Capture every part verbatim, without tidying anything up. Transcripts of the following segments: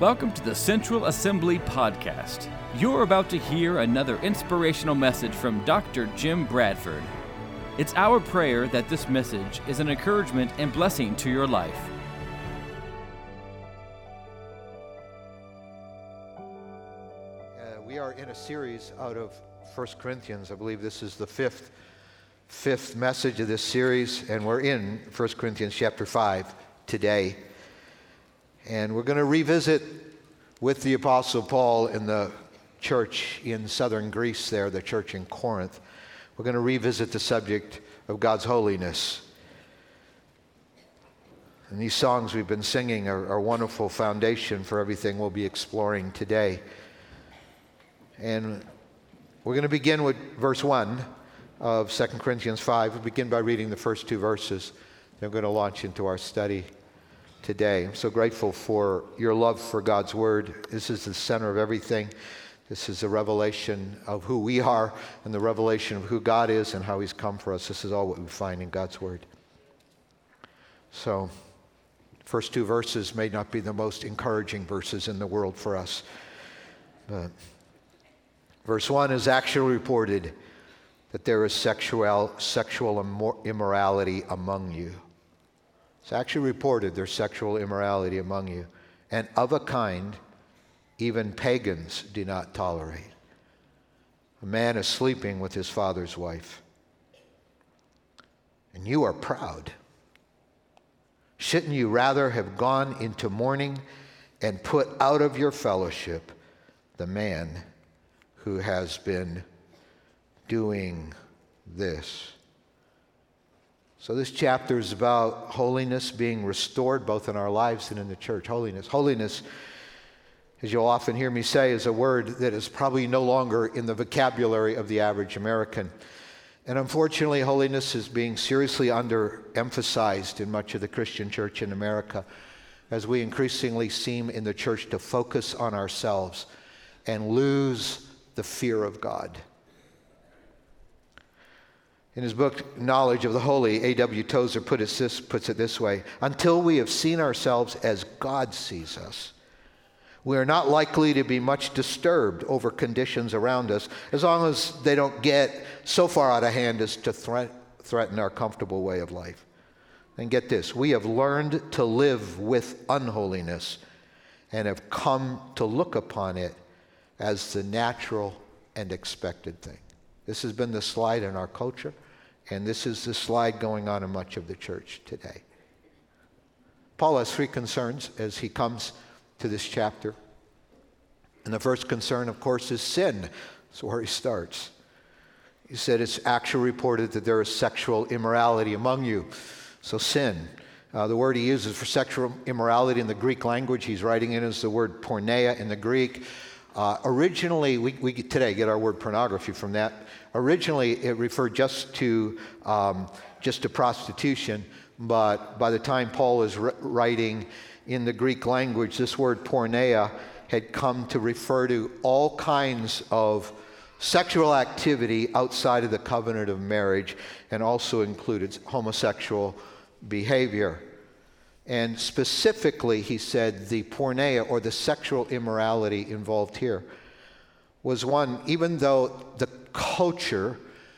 Welcome to the Central Assembly Podcast. You're about to hear another inspirational message from Doctor Jim Bradford. It's our prayer that this message is an encouragement and blessing to your life. Uh, we are in a series out of First Corinthians. I believe this is the fifth, fifth message of this series, and we're in First Corinthians chapter five today. And we're going to revisit with the Apostle Paul in the church in southern Greece there, the church in Corinth. We're going to revisit the subject of God's holiness. And these songs we've been singing are, are a wonderful foundation for everything we'll be exploring today. And we're going to begin with verse one of Second Corinthians five. We'll begin by reading the first two verses. Then we're going to launch into our study today. I'm so grateful for your love for God's Word. This is the center of everything. This is a revelation of who we are and the revelation of who God is and how He's come for us. This is all what we find in God's Word. So, first two verses may not be the most encouraging verses in the world for us. But verse one is actually reported that there is sexual, sexual immorality among you. It's actually reported there's sexual immorality among you, and of a kind even pagans do not tolerate. A man is sleeping with his father's wife, and you are proud. Shouldn't you rather have gone into mourning and put out of your fellowship the man who has been doing this? So this chapter is about holiness being restored both in our lives and in the church. Holiness. Holiness, as you'll often hear me say, is a word that is probably no longer in the vocabulary of the average American. And unfortunately, holiness is being seriously underemphasized in much of the Christian church in America as we increasingly seem in the church to focus on ourselves and lose the fear of God. In his book, Knowledge of the Holy, A W Tozer put it this, puts it this way: until we have seen ourselves as God sees us, we are not likely to be much disturbed over conditions around us, as long as they don't get so far out of hand as to threat, threaten our comfortable way of life. And get this, we have learned to live with unholiness and have come to look upon it as the natural and expected thing. This has been the slide in our culture, and this is the slide going on in much of the church today. Paul has three concerns as he comes to this chapter. And the first concern, of course, is sin. That's where he starts. He said it's actually reported that there is sexual immorality among you. So sin. Uh, the word he uses for sexual immorality in the Greek language he's writing in is the word porneia in the Greek. Uh, originally, we, we today get our word pornography from that. Originally, it referred just to um, just to prostitution, but by the time Paul is r- writing in the Greek language, this word porneia had come to refer to all kinds of sexual activity outside of the covenant of marriage, and also included homosexual behavior. And specifically, he said, the porneia, or the sexual immorality involved here, was one, even though the culture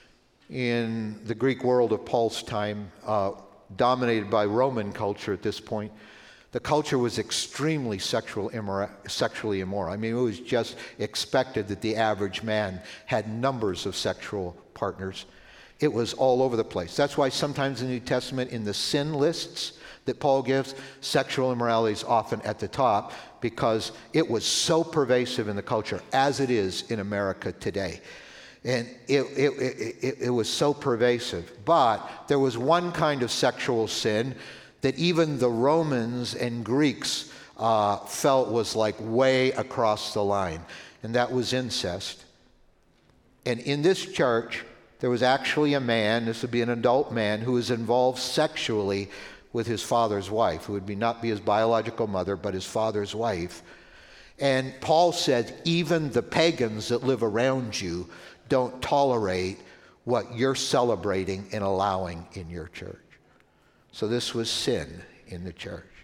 in the Greek world of Paul's time, uh, dominated by Roman culture at this point, the culture was extremely sexual immora- sexually immoral. I mean, it was just expected that the average man had numbers of sexual partners. It was all over the place. That's why sometimes in the New Testament, in the sin lists that Paul gives, sexual immorality is often at the top because it was so pervasive in the culture, as it is in America today. And it, it, it, it, it was so pervasive. But there was one kind of sexual sin that even the Romans and Greeks uh, felt was like way across the line, and that was incest. And in this church, there was actually a man, this would be an adult man, who was involved sexually with his father's wife, who would be not be his biological mother, but his father's wife. And Paul said, even the pagans that live around you don't tolerate what you're celebrating and allowing in your church. So this was sin in the church.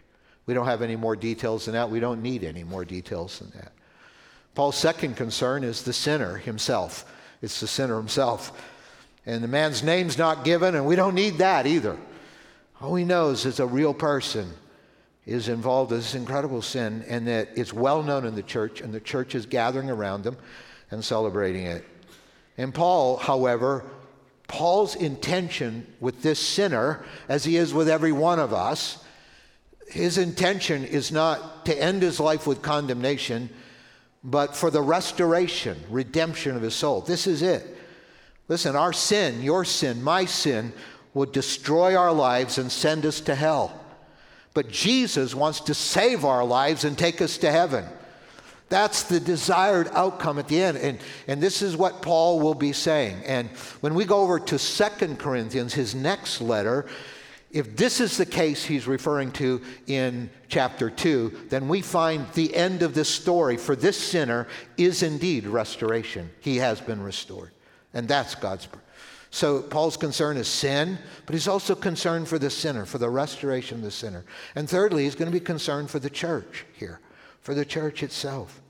We don't have any more details than that. We don't need any more details than that. Paul's second concern is the sinner himself. It's the sinner himself. And the man's name's not given, and we don't need that either. All he knows is a real person is involved in this incredible sin, and that it's well known in the church, and the church is gathering around them and celebrating it. And Paul, however, Paul's intention with this sinner, as he is with every one of us, his intention is not to end his life with condemnation, but for the restoration, redemption of his soul. This is it. Listen, our sin, your sin, my sin, would destroy our lives and send us to hell. But Jesus wants to save our lives and take us to heaven. That's the desired outcome at the end. And, and this is what Paul will be saying. And when we go over to Second Corinthians, his next letter, if this is the case he's referring to in chapter two, then we find the end of this story for this sinner is indeed restoration. He has been restored. And that's God's. So Paul's concern is sin, but he's also concerned for the sinner, for the restoration of the sinner. And thirdly, he's going to be concerned for the church here, for the church itself.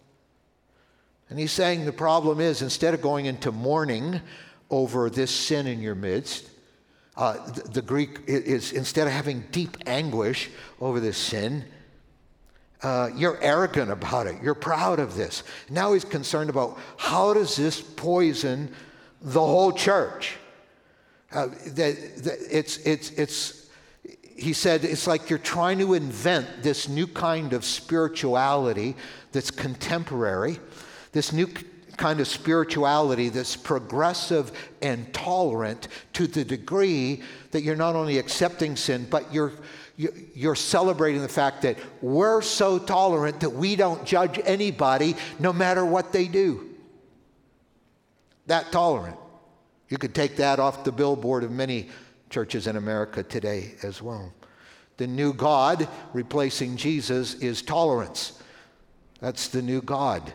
And he's saying the problem is, instead of going into mourning over this sin in your midst, uh, the, the Greek is, instead of having deep anguish over this sin, uh, you're arrogant about it. You're proud of this. Now he's concerned about how does this poison the whole church. Uh, that, that it's, it's, it's, he said, it's like you're trying to invent this new kind of spirituality that's contemporary, this new kind of spirituality that's progressive and tolerant to the degree that you're not only accepting sin, but you're, you're celebrating the fact that we're so tolerant that we don't judge anybody no matter what they do. That tolerant. You could take that off the billboard of many churches in America today as well. The new God replacing Jesus is tolerance. That's the new God.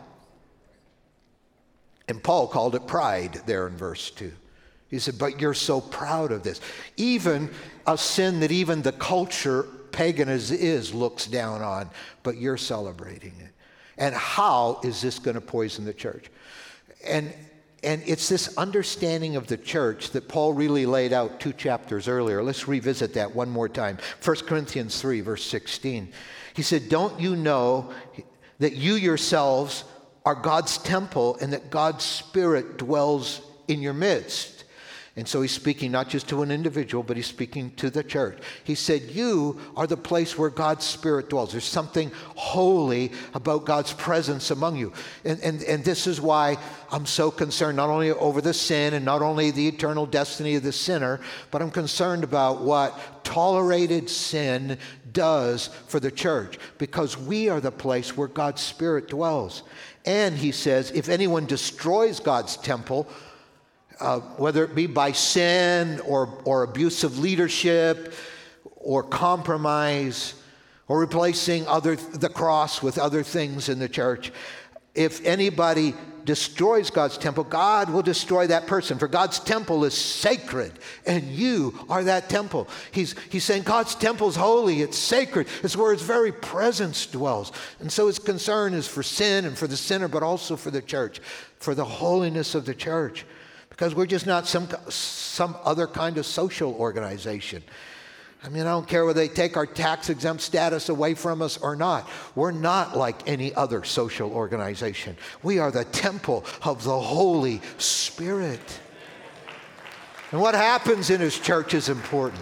And Paul called it pride there in verse two. He said, but you're so proud of this. Even a sin that even the culture, pagan as it is, looks down on, but you're celebrating it. And how is this going to poison the church? And And it's this understanding of the church that Paul really laid out two chapters earlier. Let's revisit that one more time. First Corinthians three, verse sixteen. He said, don't you know that you yourselves are God's temple and that God's Spirit dwells in your midst? And so he's speaking not just to an individual, but he's speaking to the church. He said, you are the place where God's Spirit dwells. There's something holy about God's presence among you. And, and, and this is why I'm so concerned not only over the sin and not only the eternal destiny of the sinner, but I'm concerned about what tolerated sin does for the church, because we are the place where God's Spirit dwells. And he says, if anyone destroys God's temple, Uh, whether it be by sin or, or abusive leadership or compromise or replacing other the cross with other things in the church, if anybody destroys God's temple, God will destroy that person. For God's temple is sacred, and you are that temple. He's, he's saying God's temple is holy, it's sacred. It's where his very presence dwells. And so his concern is for sin and for the sinner, but also for the church, for the holiness of the church. Because we're just not some, some other kind of social organization. I mean, I don't care whether they take our tax-exempt status away from us or not. We're not like any other social organization. We are the temple of the Holy Spirit. And what happens in his church is important.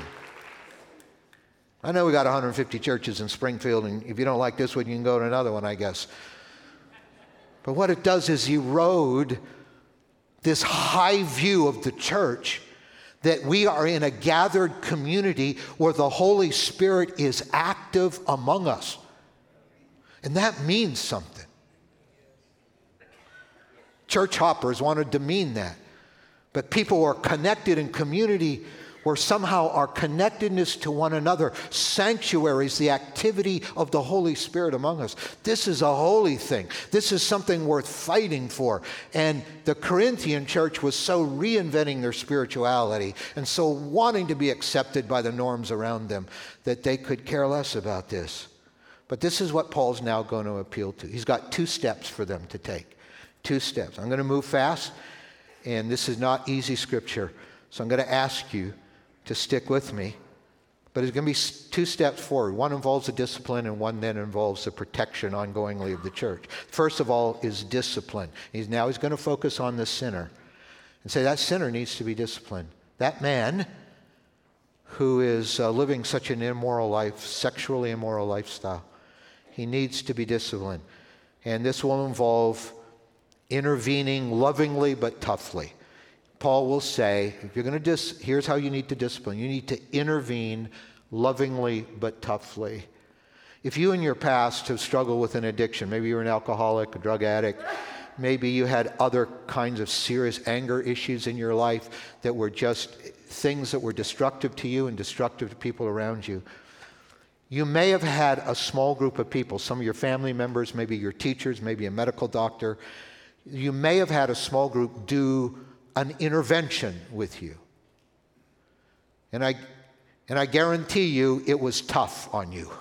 I know we got one hundred fifty churches in Springfield, and if you don't like this one, you can go to another one, I guess. But what it does is erode this high view of the church, that we are in a gathered community where the Holy Spirit is active among us. And that means something. Church hoppers wanted to mean that. But people who are connected in community, where somehow our connectedness to one another sanctuaries the activity of the Holy Spirit among us. This is a holy thing. This is something worth fighting for. And the Corinthian church was so reinventing their spirituality and so wanting to be accepted by the norms around them that they could care less about this. But this is what Paul's now going to appeal to. He's got two steps for them to take. Two steps. I'm going to move fast, and this is not easy scripture. So I'm going to ask you to stick with me. But there's going to be two steps forward. One involves the discipline, and one then involves the protection ongoingly of the church. First of all is discipline. He's now he's going to focus on the sinner and say that sinner needs to be disciplined. That man who is uh, living such an immoral life, sexually immoral lifestyle, he needs to be disciplined. And this will involve intervening lovingly but toughly. Paul will say, if you're going to dis- here's how you need to discipline. You need to intervene lovingly but toughly. If you in your past have struggled with an addiction, maybe you're an alcoholic, a drug addict, maybe you had other kinds of serious anger issues in your life that were just things that were destructive to you and destructive to people around you. You may have had a small group of people, some of your family members, maybe your teachers, maybe a medical doctor. You may have had a small group do an intervention with you. And I, and I guarantee you it was tough on you.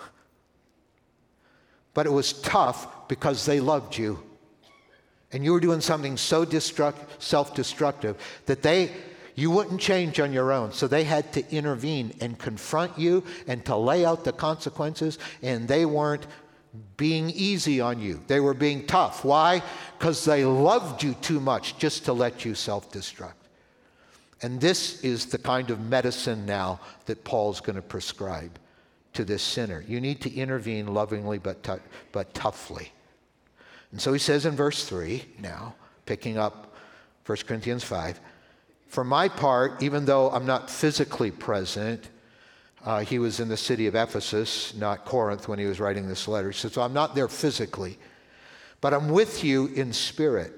But it was tough because they loved you. And you were doing something so destruct, self-destructive that they, you wouldn't change on your own. So they had to intervene and confront you and to lay out the consequences. And they weren't being easy on you. They were being tough. Why? Because they loved you too much just to let you self-destruct. And this is the kind of medicine now that Paul's going to prescribe to this sinner. You need to intervene lovingly but, t- but toughly. And so he says in verse three now, picking up First Corinthians five, for my part, even though I'm not physically present, uh, he was in the city of Ephesus, not Corinth, when he was writing this letter. He says, so I'm not there physically, but I'm with you in spirit.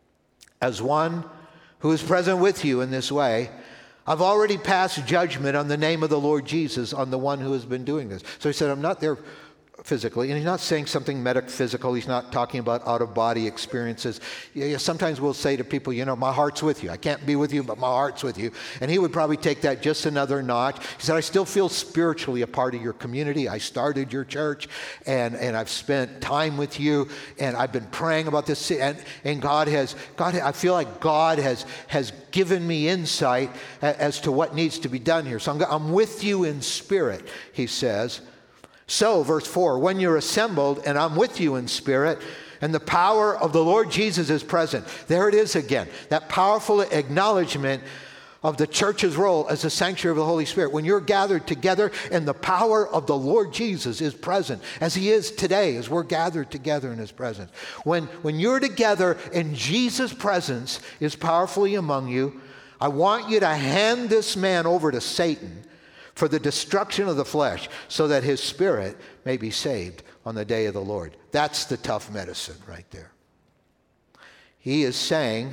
As one who is present with you in this way, I've already passed judgment on the name of the Lord Jesus on the one who has been doing this. So he said, I'm not there physically, and he's not saying something metaphysical. He's not talking about out-of-body experiences. Sometimes we'll say to people, you know, my heart's with you. I can't be with you, but my heart's with you. And he would probably take that just another notch. He said, I still feel spiritually a part of your community. I started your church, and, and I've spent time with you, and I've been praying about this, and, and God has, God, I feel like God has, has given me insight as to what needs to be done here. So I'm, I'm with you in spirit, he says. So, verse four, when you're assembled, and I'm with you in spirit, and the power of the Lord Jesus is present. There it is again, that powerful acknowledgement of the church's role as a sanctuary of the Holy Spirit. When you're gathered together and the power of the Lord Jesus is present, as he is today, as we're gathered together in his presence. When, when you're together and Jesus' presence is powerfully among you, I want you to hand this man over to Satan for the destruction of the flesh, so that his spirit may be saved on the day of the Lord. That's the tough medicine right there. He is saying,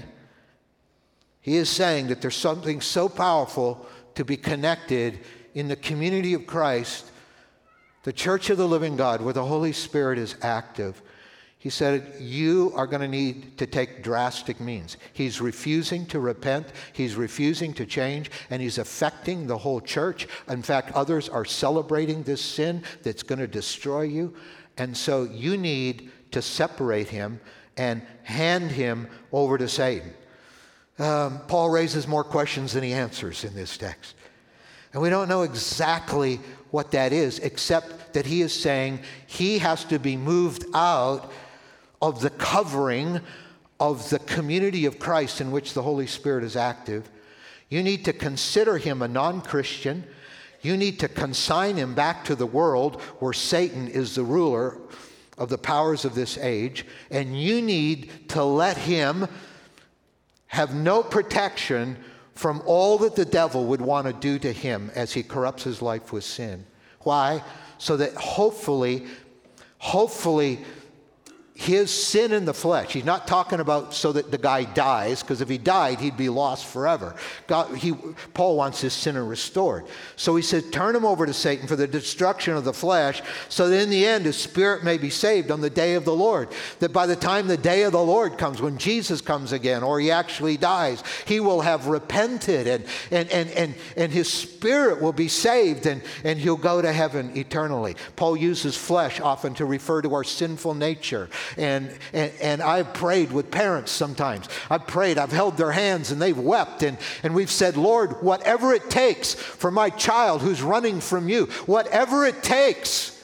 he is saying that there's something so powerful to be connected in the community of Christ, the church of the living God, where the Holy Spirit is active. He said, you are going to need to take drastic means. He's refusing to repent. He's refusing to change, and he's affecting the whole church. In fact, others are celebrating this sin that's going to destroy you. And so you need to separate him and hand him over to Satan. Um, Paul raises more questions than he answers in this text. And we don't know exactly what that is, except that he is saying he has to be moved out of the covering of the community of Christ in which the Holy Spirit is active. You need to consider him a non-Christian. You need to consign him back to the world where Satan is the ruler of the powers of this age. And you need to let him have no protection from all that the devil would want to do to him as he corrupts his life with sin. Why? So that hopefully, hopefully, his sin in the flesh. He's not talking about so that the guy dies, because if he died, he'd be lost forever. God, he, Paul wants his sinner restored. So he said, turn him over to Satan for the destruction of the flesh, so that in the end his spirit may be saved on the day of the Lord. That by the time the day of the Lord comes, when Jesus comes again, or he actually dies, he will have repented, and and and and, and his spirit will be saved, and, and he'll go to heaven eternally. Paul uses flesh often to refer to our sinful nature. And, and and I've prayed with parents sometimes. I've prayed, I've held their hands and they've wept. And, and we've said, Lord, whatever it takes for my child who's running from you, whatever it takes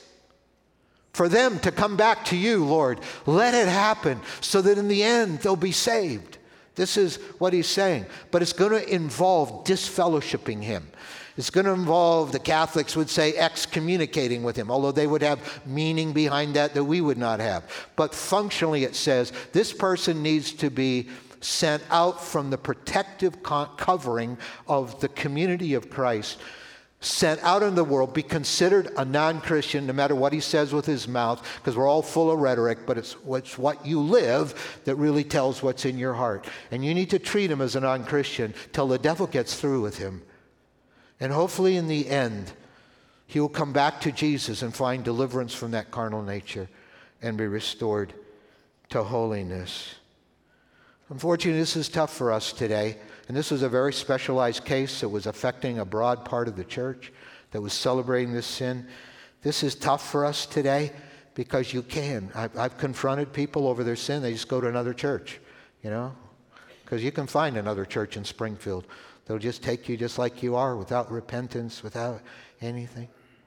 for them to come back to you, Lord, let it happen so that in the end they'll be saved. This is what he's saying. But it's going to involve disfellowshipping him. It's going to involve, the Catholics would say, excommunicating with him, although they would have meaning behind that that we would not have. But functionally it says this person needs to be sent out from the protective co- covering of the community of Christ, sent out in the world, be considered a non-Christian no matter what he says with his mouth, because we're all full of rhetoric, but it's, it's what you live that really tells what's in your heart. And you need to treat him as a non-Christian till the devil gets through with him. And hopefully in the end, he will come back to Jesus and find deliverance from that carnal nature and be restored to holiness. Unfortunately, this is tough for us today. And this was a very specialized case that was affecting a broad part of the church that was celebrating this sin. This is tough for us today because you can. I've, I've confronted people over their sin. They just go to another church, you know, because you can find another church in Springfield. They'll just take you just like you are, without repentance, without anything.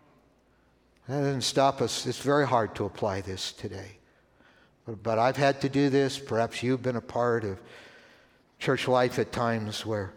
That doesn't stop us. It's very hard to apply this today. But, but I've had to do this. Perhaps you've been a part of church life at times where,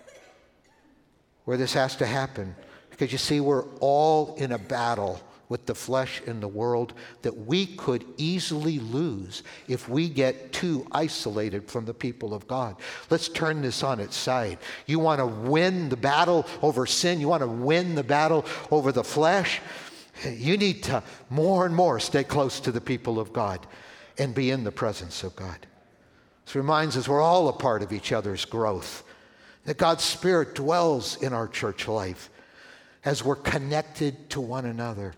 where this has to happen. Because you see, we're all in a battle with the flesh and the world that we could easily lose if we get too isolated from the people of God. Let's turn this on its side. You want to win the battle over sin? You want to win the battle over the flesh? You need to more and more stay close to the people of God and be in the presence of God. This reminds us we're all a part of each other's growth, that God's Spirit dwells in our church life as we're connected to one another.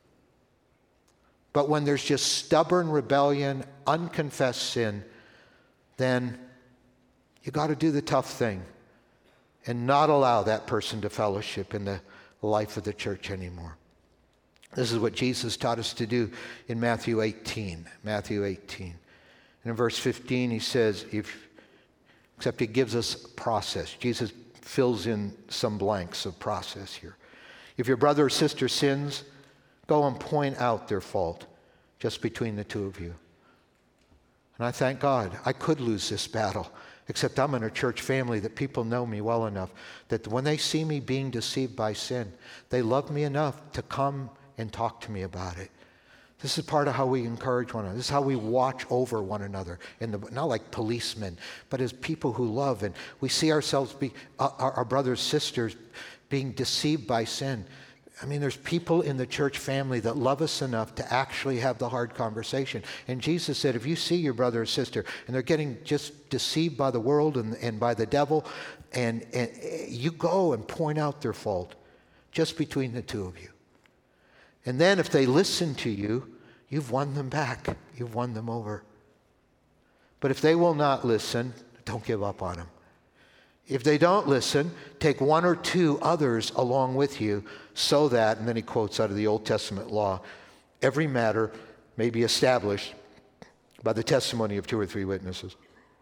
But when there's just stubborn rebellion, unconfessed sin, then you got to do the tough thing and not allow that person to fellowship in the life of the church anymore. This is what Jesus taught us to do in Matthew eighteen. Matthew eighteen. And in verse fifteen, he says, if, except he gives us a process. Jesus fills in some blanks of process here. If your brother or sister sins, go and point out their fault just between the two of you. And I thank God I could lose this battle, except I'm in a church family that people know me well enough that when they see me being deceived by sin, they love me enough to come and talk to me about it. This is part of how we encourage one another. This is how we watch over one another, in the, not like policemen, but as people who love. And we see ourselves, be, uh, our, our brothers, sisters, being deceived by sin. I mean, there's people in the church family that love us enough to actually have the hard conversation. And Jesus said, if you see your brother or sister and they're getting just deceived by the world and, and by the devil, and, and you go and point out their fault just between the two of you. And then if they listen to you, you've won them back. You've won them over. But if they will not listen, don't give up on them. If they don't listen, take one or two others along with you so that, and then he quotes out of the Old Testament law, every matter may be established by the testimony of two or three witnesses.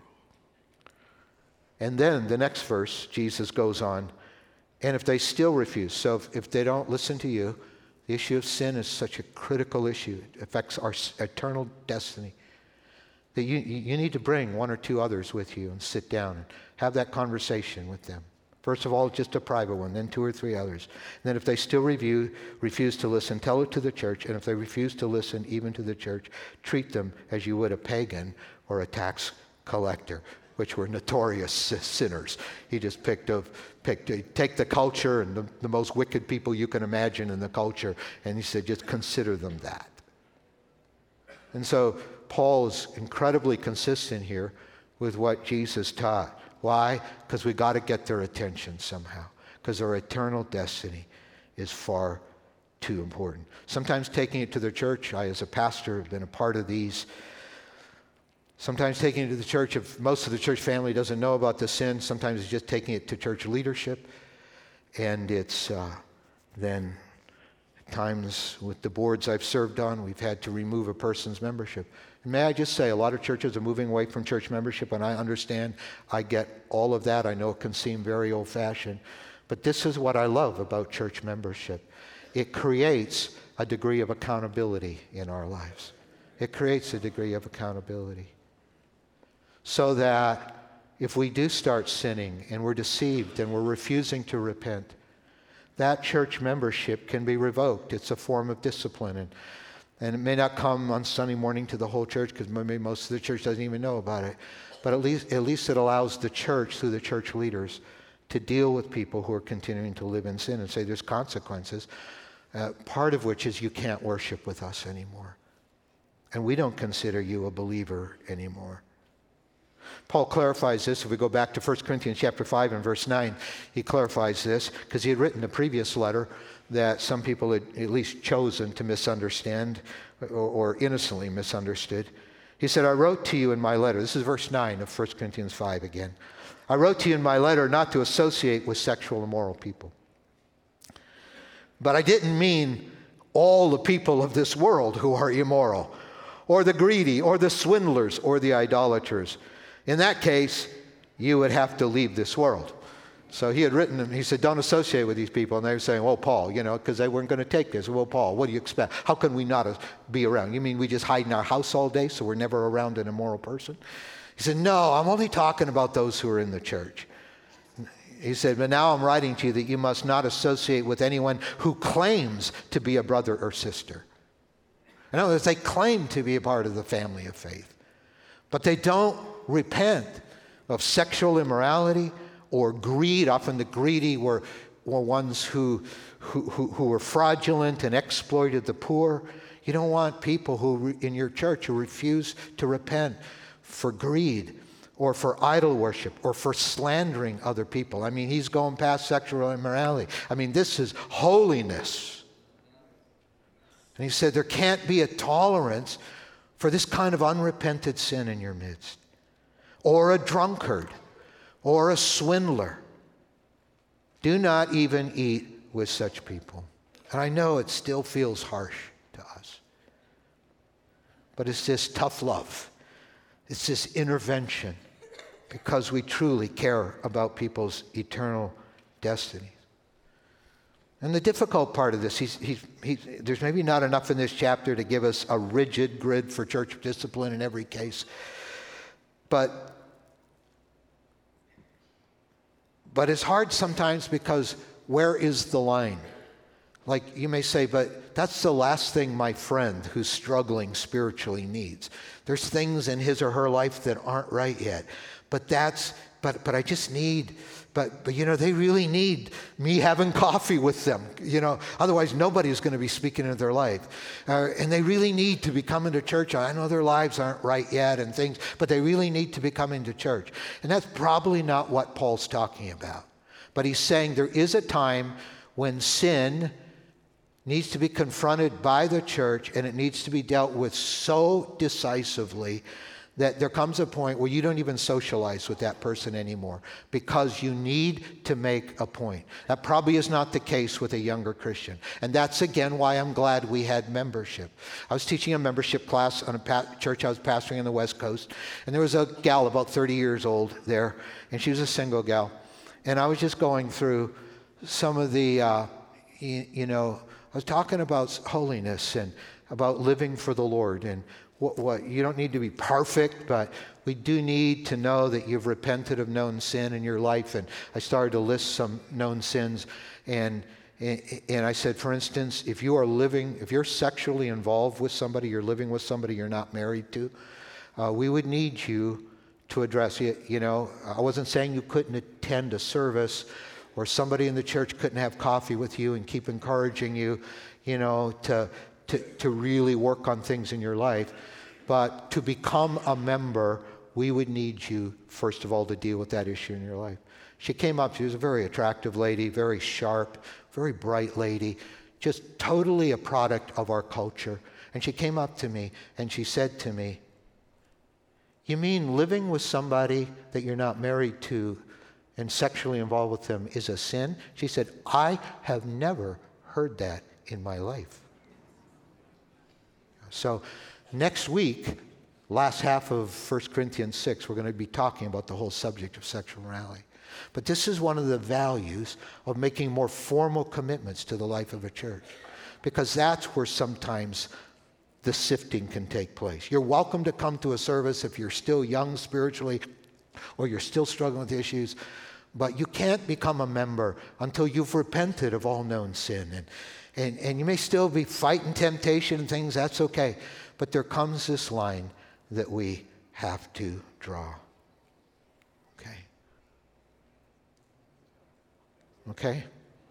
And then the next verse, Jesus goes on, and if they still refuse, so if, if they don't listen to you, the issue of sin is such a critical issue. It affects our eternal destiny. That you, you need to bring one or two others with you and sit down and have that conversation with them. First of all, just a private one, then two or three others. And then if they still review, refuse to listen, tell it to the church. And if they refuse to listen even to the church, treat them as you would a pagan or a tax collector, which were notorious sinners. He just picked a, picked a, take the culture and the, the most wicked people you can imagine in the culture, and he said, just consider them that. And so Paul is incredibly consistent here with what Jesus taught. Why? Because we got to get their attention somehow. Because their eternal destiny is far too important. Sometimes taking it to the church. I, as a pastor, have been a part of these. Sometimes taking it to the church, if most of the church family doesn't know about the sin, sometimes it's just taking it to church leadership. And it's uh, then at times with the boards I've served on, we've had to remove a person's membership. And may I just say, a lot of churches are moving away from church membership, and I understand, I get all of that. I know it can seem very old-fashioned. But this is what I love about church membership. It creates a degree of accountability in our lives. It creates a degree of accountability. So that if we do start sinning and we're deceived and we're refusing to repent, that church membership can be revoked. It's a form of discipline. And, and it may not come on Sunday morning to the whole church because maybe most of the church doesn't even know about it. But at least, at least it allows the church, through the church leaders, to deal with people who are continuing to live in sin and say there's consequences, uh, part of which is you can't worship with us anymore. And we don't consider you a believer anymore. Paul clarifies this. If we go back to First Corinthians chapter five and verse nine, he clarifies this because he had written a previous letter that some people had at least chosen to misunderstand or, or innocently misunderstood. He said, I wrote to you in my letter, this is verse nine of First Corinthians five again, I wrote to you in my letter not to associate with sexual immoral people. But I didn't mean all the people of this world who are immoral, or the greedy, or the swindlers, or the idolaters. In that case, you would have to leave this world. So he had written them, he said, don't associate with these people. And they were saying, well, Paul, you know, because they weren't going to take this. Well, Paul, what do you expect? How can we not be around? You mean we just hide in our house all day so we're never around an immoral person? He said, no, I'm only talking about those who are in the church. He said, but now I'm writing to you that you must not associate with anyone who claims to be a brother or sister. In other words, they claim to be a part of the family of faith, but they don't repent of sexual immorality or greed. Often the greedy were, were ones who, who, who, who were fraudulent and exploited the poor. You don't want people who in your church who refuse to repent for greed or for idol worship or for slandering other people. I mean, he's going past sexual immorality. I mean, this is holiness. And he said there can't be a tolerance for this kind of unrepented sin in your midst. Or a drunkard, or a swindler. Do not even eat with such people. And I know it still feels harsh to us. But it's this tough love. It's this intervention because we truly care about people's eternal destinies. And the difficult part of this, he's, he's, he's, there's maybe not enough in this chapter to give us a rigid grid for church discipline in every case. But But it's hard sometimes because where is the line? Like you may say, but that's the last thing my friend who's struggling spiritually needs. There's things in his or her life that aren't right yet. But that's, but but I just need, but but you know, they really need me having coffee with them. You know, otherwise nobody's going to be speaking into their life. Uh, and they really need to be coming to church. I know their lives aren't right yet and things, but they really need to be coming to church. And that's probably not what Paul's talking about. But he's saying there is a time when sin needs to be confronted by the church and it needs to be dealt with so decisively that there comes a point where you don't even socialize with that person anymore because you need to make a point. That probably is not the case with a younger Christian. And that's, again, why I'm glad we had membership. I was teaching a membership class on a pa- church I was pastoring on the West Coast, and there was a gal about thirty years old there, and she was a single gal. And I was just going through some of the, uh, you, you know, I was talking about holiness and about living for the Lord and What, what, you don't need to be perfect, but we do need to know that you've repented of known sin in your life. And I started to list some known sins. And, and I said, for instance, if you are living, if you're sexually involved with somebody, you're living with somebody you're not married to, uh, we would need you to address it. You know, I wasn't saying you couldn't attend a service or somebody in the church couldn't have coffee with you and keep encouraging you, you know, to To, to really work on things in your life. But to become a member, we would need you, first of all, to deal with that issue in your life. She came up, she was a very attractive lady, very sharp, very bright lady, just totally a product of our culture. And she came up to me and she said to me, "You mean living with somebody that you're not married to and sexually involved with them is a sin?" She said, "I have never heard that in my life." So next week, last half of First Corinthians six, we're going to be talking about the whole subject of sexual morality. But this is one of the values of making more formal commitments to the life of a church, because that's where sometimes the sifting can take place. You're welcome to come to a service if you're still young spiritually or you're still struggling with issues, but you can't become a member until you've repented of all known sin. And, and, and you may still be fighting temptation and things, that's okay. But there comes this line that we have to draw. Okay? Okay?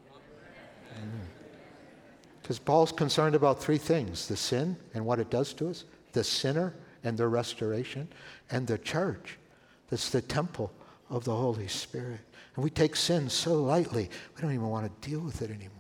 Because Paul's concerned about three things: the sin and what it does to us, the sinner and their restoration, and the church that's the temple of the Holy Spirit. And we take sin so lightly, we don't even want to deal with it anymore.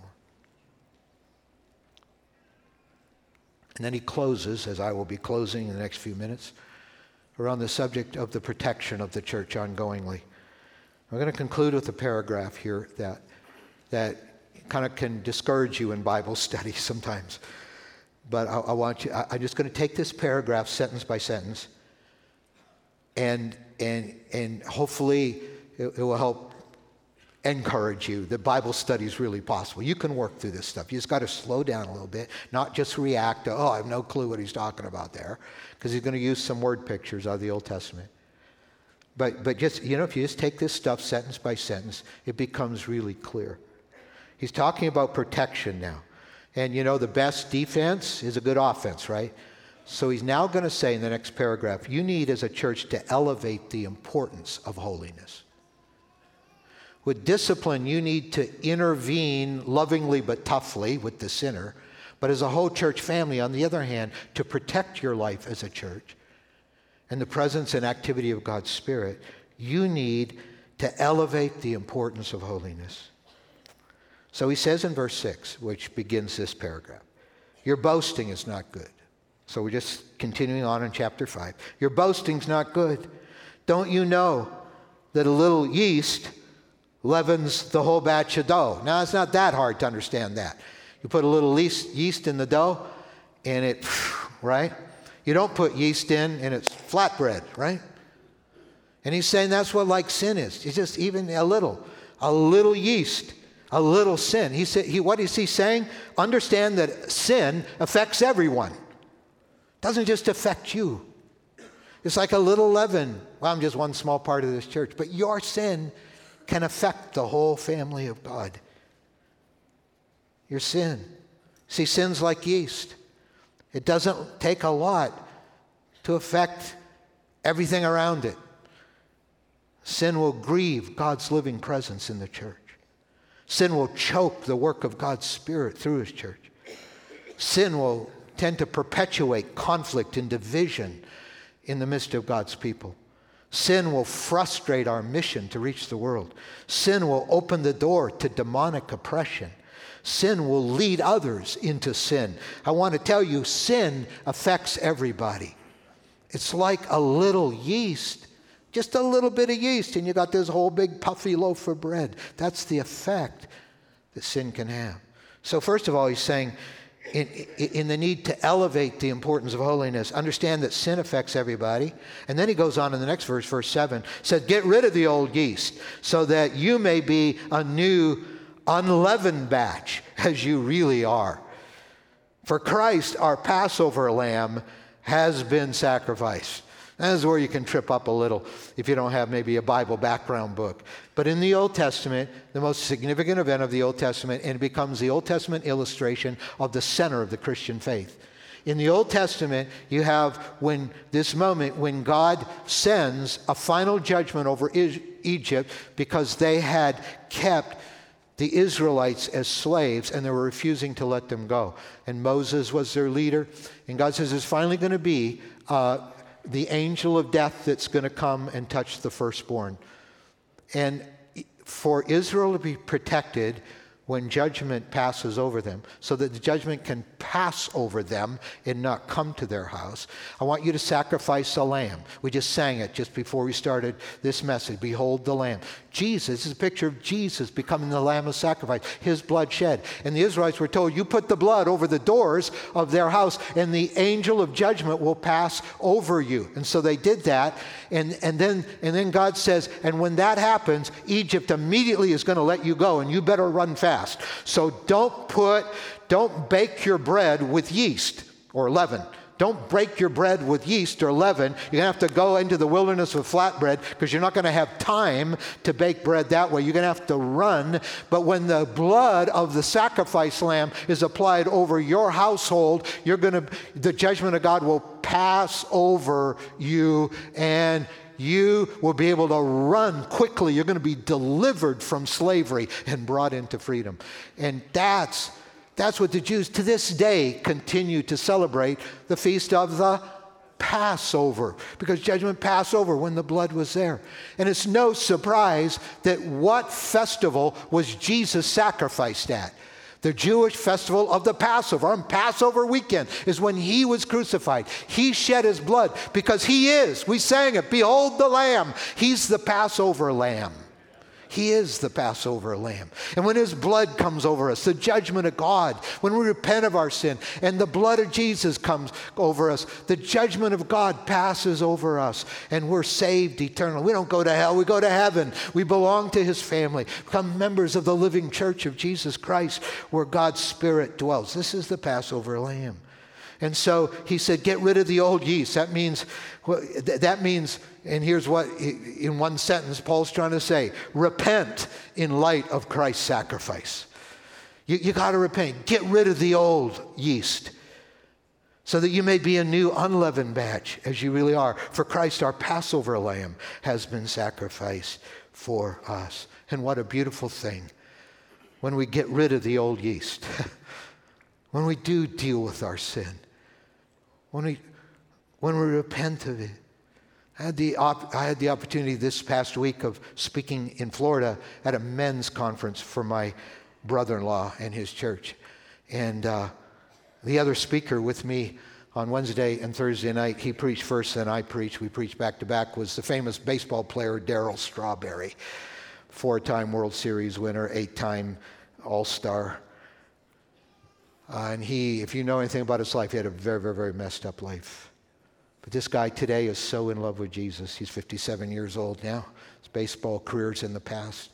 And then he closes, as I will be closing in the next few minutes, around the subject of the protection of the church ongoingly. I'm going to conclude with a paragraph here that that kind of can discourage you in Bible study sometimes. But I, I want you, I, I'm just going to take this paragraph sentence by sentence, and and and hopefully it, it will help encourage you that Bible study is really possible. You can work through this stuff. You just got to slow down a little bit, not just react to, oh, I have no clue what he's talking about there, because he's going to use some word pictures out of the Old Testament. But but just, you know, if you just take this stuff sentence by sentence, it becomes really clear. He's talking about protection now. And you know, the best defense is a good offense, right? So he's now going to say in the next paragraph, you need as a church to elevate the importance of holiness. With discipline, you need to intervene lovingly but toughly with the sinner. But as a whole church family, on the other hand, to protect your life as a church and the presence and activity of God's Spirit, you need to elevate the importance of holiness. So he says in verse six, which begins this paragraph, your boasting is not good. So we're just continuing on in chapter five. Your boasting's not good. Don't you know that a little yeast leavens the whole batch of dough? Now, it's not that hard to understand that. You put a little yeast in the dough, and it, right? You don't put yeast in, and it's flatbread, right? And he's saying that's what like sin is. It's just even a little, a little yeast. A little sin. He said, he, what is he saying? Understand that sin affects everyone. It doesn't just affect you. It's like a little leaven. Well, I'm just one small part of this church. But your sin can affect the whole family of God. Your sin. See, sin's like yeast. It doesn't take a lot to affect everything around it. Sin will grieve God's living presence in the church. Sin will choke the work of God's Spirit through His church. Sin will tend to perpetuate conflict and division in the midst of God's people. Sin will frustrate our mission to reach the world. Sin will open the door to demonic oppression. Sin will lead others into sin. I want to tell you, sin affects everybody. It's like a little yeast. Just a little bit of yeast, and you got this whole big puffy loaf of bread. That's the effect that sin can have. So first of all, he's saying, in, in the need to elevate the importance of holiness, understand that sin affects everybody. And then he goes on in the next verse, verse seven, said, get rid of the old yeast so that you may be a new unleavened batch, as you really are. For Christ, our Passover lamb, has been sacrificed. That is where you can trip up a little if you don't have maybe a Bible background book. But in the Old Testament, the most significant event of the Old Testament, and it becomes the Old Testament illustration of the center of the Christian faith. In the Old Testament, you have when this moment when God sends a final judgment over Egypt because they had kept the Israelites as slaves, and they were refusing to let them go. And Moses was their leader. And God says there's finally going to be uh, the angel of death that's going to come and touch the firstborn. And for Israel to be protected when judgment passes over them, so that the judgment can pass over them and not come to their house, I want you to sacrifice a lamb. We just sang it just before we started this message. Behold the Lamb. Jesus is a picture of Jesus becoming the Lamb of sacrifice, his blood shed. And the Israelites were told, you put the blood over the doors of their house and the angel of judgment will pass over you. And so they did that. And, and, then, and then God says, and when that happens, Egypt immediately is going to let you go, and you better run fast. So don't put, don't bake your bread with yeast or leaven. Don't break your bread with yeast or leaven. You're going to have to go into the wilderness with flatbread because you're not going to have time to bake bread that way. You're going to have to run. But when the blood of the sacrifice lamb is applied over your household, you're going to, the judgment of God will pass over you, and you will be able to run quickly. You're going to be delivered from slavery and brought into freedom. And that's That's what the Jews to this day continue to celebrate, the feast of the Passover, because judgment passed over when the blood was there. And it's no surprise that what festival was Jesus sacrificed at? The Jewish festival of the Passover. On Passover weekend is when he was crucified. He shed his blood because he is. We sang it, behold the Lamb. He's the Passover Lamb. He is the Passover Lamb. And when his blood comes over us, the judgment of God, when we repent of our sin and the blood of Jesus comes over us, the judgment of God passes over us and we're saved eternally. We don't go to hell, we go to heaven. We belong to his family, become members of the living church of Jesus Christ where God's Spirit dwells. This is the Passover Lamb. And so he said, get rid of the old yeast. That means, well, th- that means, and here's what, in one sentence, Paul's trying to say, repent in light of Christ's sacrifice. You, you got to repent. Get rid of the old yeast so that you may be a new unleavened batch as you really are. For Christ, our Passover Lamb, has been sacrificed for us. And what a beautiful thing when we get rid of the old yeast, when we do deal with our sin. When we, when we repent of it. I had, the op- I had the opportunity this past week of speaking in Florida at a men's conference for my brother-in-law and his church. And uh, the other speaker with me on Wednesday and Thursday night, he preached first, then I preached. We preached back to back, was the famous baseball player Darryl Strawberry. Four-time World Series winner, eight-time All-Star. Uh, and he, if you know anything about his life, he had a very, very, very messed up life. But this guy today is so in love with Jesus. He's fifty-seven years old now. His baseball career's in the past.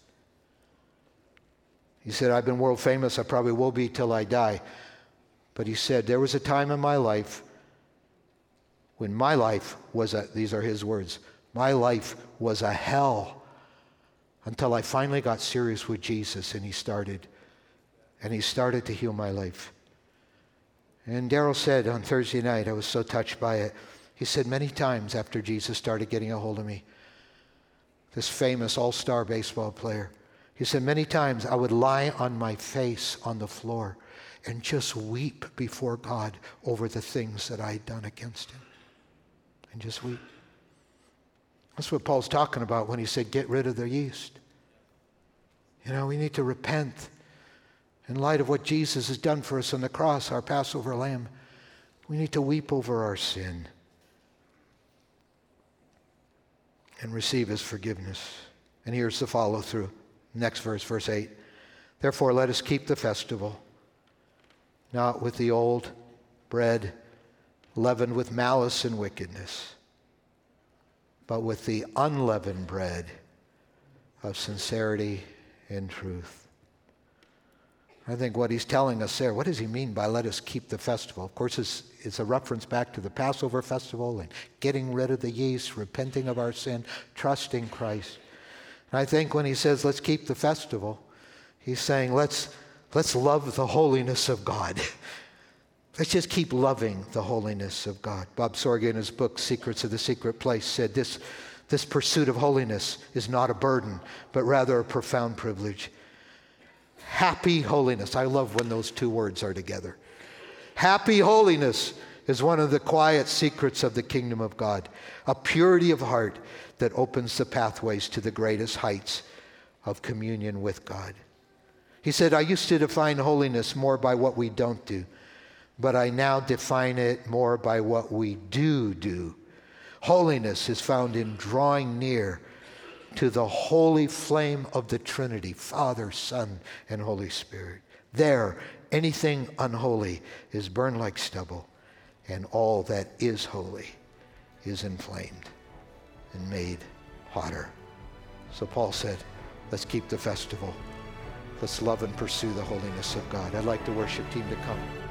He said, I've been world famous. I probably will be till I die. But he said, there was a time in my life when my life was a, these are his words, my life was a hell until I finally got serious with Jesus and he started, and he started to heal my life. And Darryl said on Thursday night, I was so touched by it. He said many times after Jesus started getting a hold of me, this famous all-star baseball player, he said many times I would lie on my face on the floor and just weep before God over the things that I had done against him. And just weep. That's what Paul's talking about when he said get rid of the yeast. You know, we need to repent. In light of what Jesus has done for us on the cross, our Passover Lamb, we need to weep over our sin and receive his forgiveness. And here's the follow-through. Next verse, verse eight. Therefore, let us keep the festival, not with the old bread leavened with malice and wickedness, but with the unleavened bread of sincerity and truth. I think what he's telling us there, what does he mean by let us keep the festival? Of course, it's, it's a reference back to the Passover festival and getting rid of the yeast, repenting of our sin, trusting Christ. And I think when he says let's keep the festival, he's saying let's, let's love the holiness of God. Let's just keep loving the holiness of God. Bob Sorge in his book, Secrets of the Secret Place, said this, this pursuit of holiness is not a burden, but rather a profound privilege. Happy holiness. I love when those two words are together. Happy holiness is one of the quiet secrets of the kingdom of God. A purity of heart that opens the pathways to the greatest heights of communion with God. He said, I used to define holiness more by what we don't do, but I now define it more by what we do do. Holiness is found in drawing near to the holy flame of the Trinity, Father, Son, and Holy Spirit. There, anything unholy is burned like stubble, and all that is holy is inflamed and made hotter. So Paul said, let's keep the festival. Let's love and pursue the holiness of God. I'd like the worship team to come.